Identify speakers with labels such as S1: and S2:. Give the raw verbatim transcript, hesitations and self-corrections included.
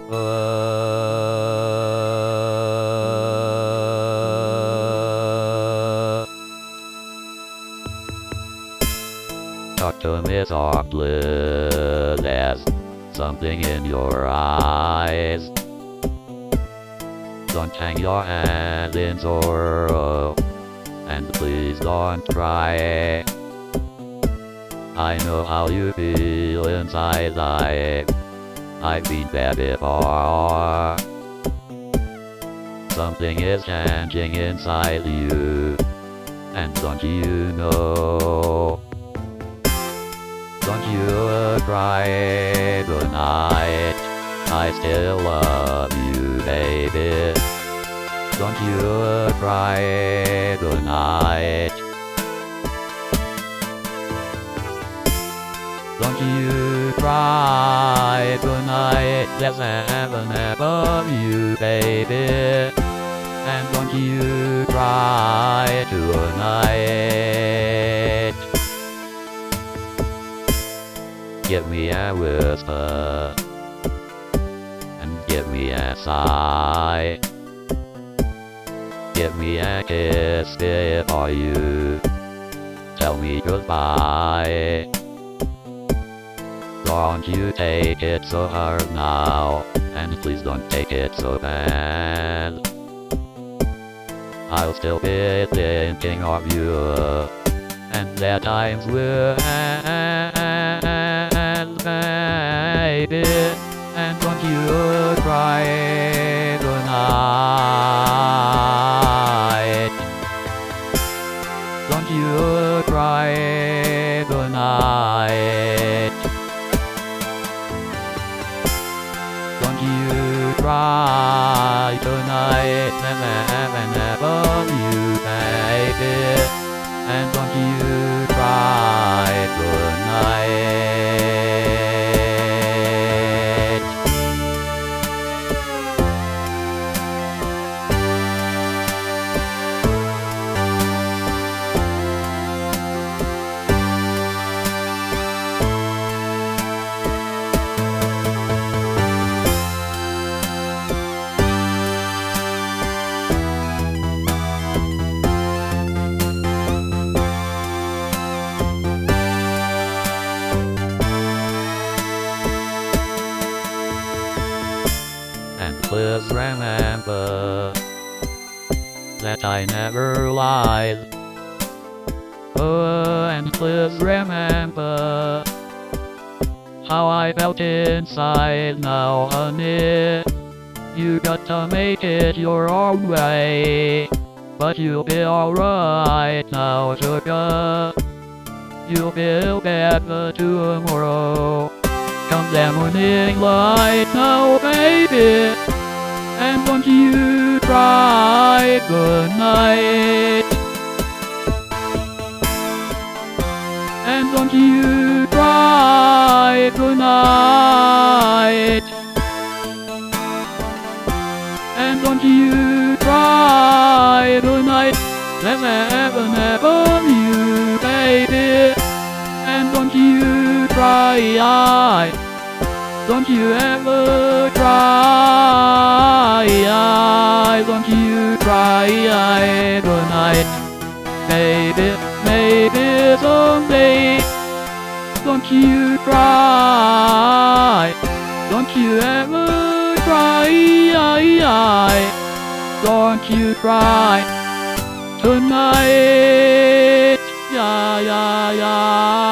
S1: Uh, Talk to me softly, there's something in your eyes. Don't hang your head in sorrow, and please don't cry. I know how you feel inside, I, I've been there before. Something is changing inside you, and don't you know? Don't you cry goodnight, I still love you, baby. Don't you cry goodnight. Don't you cry goodnight, there's heaven above you, baby. And don't you cry tonight. Give me a whisper, and give me a sigh. Give me a kiss before you tell me goodbye. Don't you take it so hard now, and please don't take it so bad. I'll still be thinking of you, and their times will end, baby. And don't you cry goodnight. Don't you cry goodnight. Don't you cry tonight, never heaven above you, baby. And don't you cry goodnight. And please remember that I never lied. Oh, and please remember how I felt inside now, honey. You got to make it your own way, but you'll be alright now, sugar. You'll feel better tomorrow. Come the morning light now, baby. And don't you cry goodnight. And don't you cry goodnight. And don't you cry goodnight. There's heaven above you, baby. And don't you cry. Don't you ever cry. Don't you cry goodnight, baby. Maybe someday. Don't you cry. Don't you ever cry. Don't you cry tonight. Yeah, yeah, yeah.